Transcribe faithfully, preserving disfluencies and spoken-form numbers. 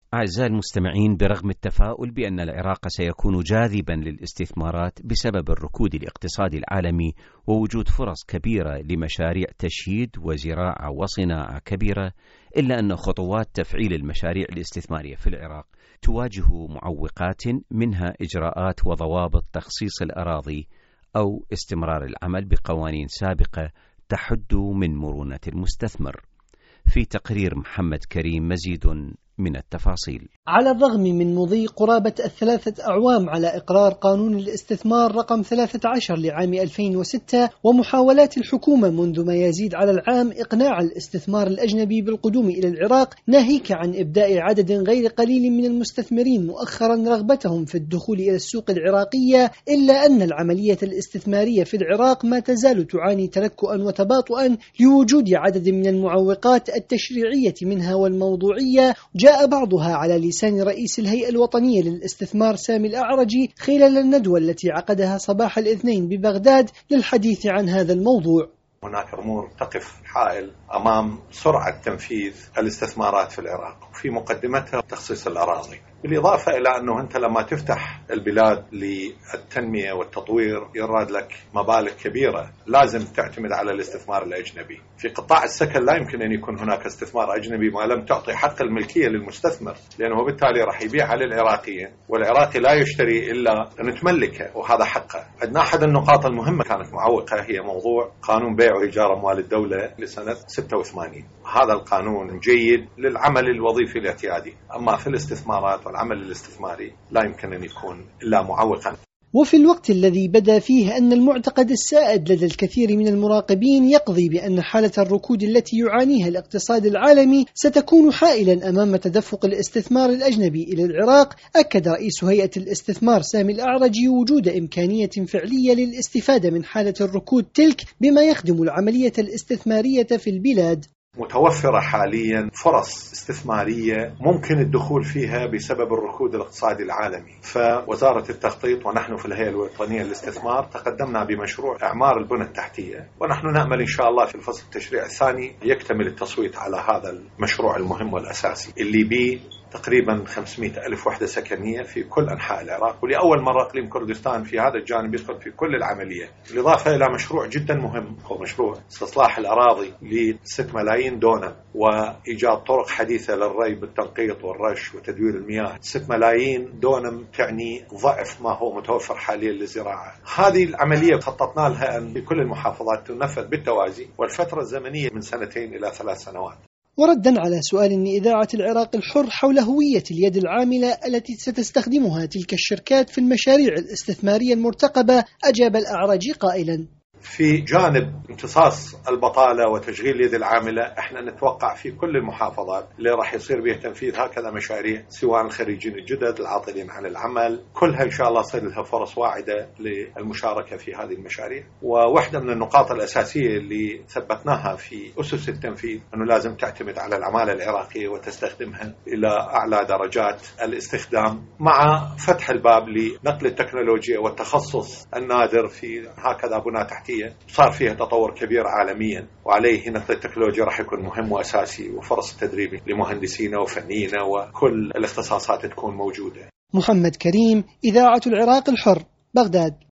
أعزائي المستمعين، برغم التفاؤل بأن العراق سيكون جاذبا للاستثمارات بسبب الركود الاقتصادي العالمي ووجود فرص كبيرة لمشاريع تشييد وزراعة وصناعة كبيرة، إلا أن خطوات تفعيل المشاريع الاستثمارية في العراق تواجه معوقات، منها إجراءات وضوابط تخصيص الأراضي أو استمرار العمل بقوانين سابقة تحد من مرونة المستثمر. في تقرير محمد كريم مزيد من التفاصيل. على الرغم من مضي قرابة الثلاثة أعوام على إقرار قانون الاستثمار رقم ثلاثة عشر لعام ألفين وستة ومحاولات الحكومة منذ ما يزيد على العام إقناع الاستثمار الأجنبي بالقدوم إلى العراق، ناهيك عن إبداء عدد غير قليل من المستثمرين مؤخرا رغبتهم في الدخول إلى السوق العراقية، إلا أن العملية الاستثمارية في العراق ما تزال تعاني تلكؤا وتباطؤا لوجود عدد من المعوقات التشريعية منها والموضوعية، جاء بعضها على لسان رئيس الهيئة الوطنية للاستثمار سامي الأعرجي خلال الندوة التي عقدها صباح الاثنين ببغداد للحديث عن هذا الموضوع. هناك أمور تقف حائل أمام سرعة تنفيذ الاستثمارات في العراق، وفي مقدمتها تخصيص الأراضي، بالإضافة إلى أنه أنت لما تفتح البلاد للتنمية والتطوير يراد لك مبالغ كبيرة، لازم تعتمد على الاستثمار الأجنبي. في قطاع السكن لا يمكن أن يكون هناك استثمار أجنبي ما لم تعطي حق الملكية للمستثمر، لأنه بالتالي راح يبيع على العراقيين، والعراقي لا يشتري إلا أن تملكه وهذا حقه. عندنا أحد النقاط المهمة كانت معوقة هي موضوع قانون بيع وإيجار أموال الدولة لسنة ستة وثمانين. هذا القانون جيد للعمل الوظيفي الاعتيادي، أما في الاستثمارات والعمل الاستثماري لا يمكن أن يكون إلا معوقا. وفي الوقت الذي بدا فيه أن المعتقد السائد لدى الكثير من المراقبين يقضي بأن حالة الركود التي يعانيها الاقتصاد العالمي ستكون حائلا أمام تدفق الاستثمار الأجنبي إلى العراق، أكد رئيس هيئة الاستثمار سامي الأعرجي وجود إمكانية فعلية للاستفادة من حالة الركود تلك بما يخدم العملية الاستثمارية في البلاد. متوفرة حاليا فرص استثمارية ممكن الدخول فيها بسبب الركود الاقتصادي العالمي، فوزارة التخطيط ونحن في الهيئة الوطنية للاستثمار تقدمنا بمشروع إعمار البنى التحتية، ونحن نأمل إن شاء الله في الفصل التشريعي الثاني يكتمل التصويت على هذا المشروع المهم والأساسي اللي بيه تقريبا خمسمائة ألف وحدة سكنية في كل أنحاء العراق، ولأول مرة إقليم كردستان في هذا الجانب يدخل في كل العملية، بالإضافة إلى مشروع جدا مهم هو مشروع استصلاح الأراضي لستة ملايين دونم وإيجاد طرق حديثة للري بالتنقيط والرش وتدوير المياه. ستة ملايين دونم تعني ضعف ما هو متوفر حاليا للزراعة. هذه العملية خططنا لها أن بكل المحافظات تنفذ بالتوازي، والفترة الزمنية من سنتين إلى ثلاث سنوات. وردا على سؤال من إذاعة العراق الحر حول هوية اليد العاملة التي ستستخدمها تلك الشركات في المشاريع الاستثمارية المرتقبة، أجاب الأعرجي قائلا: في جانب امتصاص البطالة وتشغيل اليد العاملة، احنا نتوقع في كل المحافظات اللي راح يصير بها تنفيذ هكذا مشاريع، سواء الخريجين الجدد العاطلين عن العمل، كلها ان شاء الله تصير لها فرص واعدة للمشاركة في هذه المشاريع. وواحدة من النقاط الأساسية اللي ثبتناها في أسس التنفيذ أنه لازم تعتمد على العمالة العراقية وتستخدمها إلى أعلى درجات الاستخدام، مع فتح الباب لنقل التكنولوجيا والتخصص النادر في هكذا بنى تحتية صار فيها تطور كبير عالميا، وعليه نقل التكنولوجيا راح يكون مهم وأساسي، وفرص التدريب لمهندسين وفنيين وكل الاختصاصات تكون موجودة. محمد كريم، إذاعة العراق الحر، بغداد.